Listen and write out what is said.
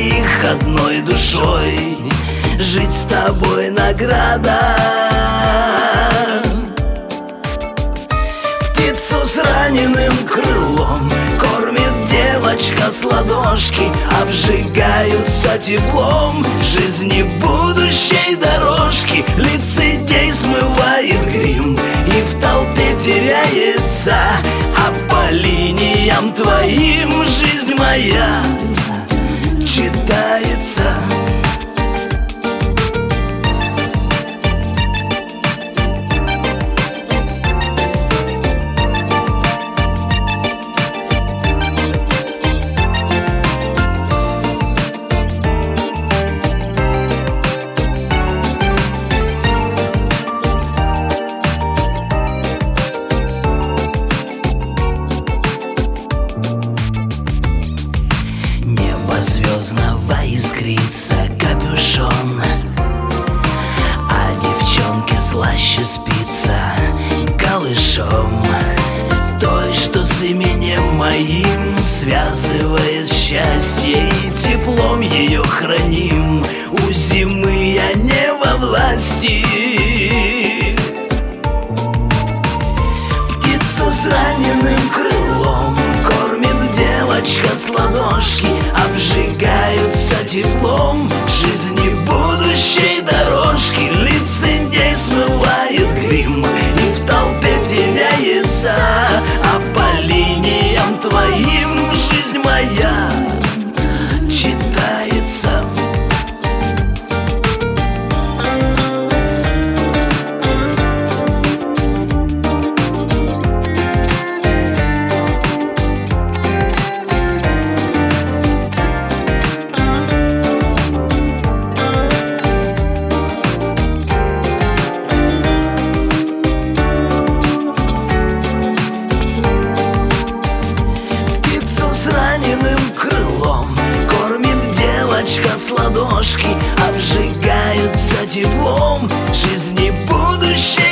двоих одной душой. Жить с тобой награда. Птицу с раненым крылом кормит девочка с ладошки. Обжигаются теплом жизни будущей дорожки. Лицедей смывает грим и в толпе теряется, а по линиям твоим жизнь моя читается. Звездного искрится капюшон, а девчонке слаще спится голышом. Той, что с именем моим связывает счастье, и теплом ее храним. У зимы я не во власти. Птицу с раненым крылом кормит девочка с ладошки. Обжигаются теплом жизни будущей дорожки. Лицедей смывает грим и в толпе теряется, а по линиям твоим жизнь моя читается. С ладошки обжигаются теплом жизни будущей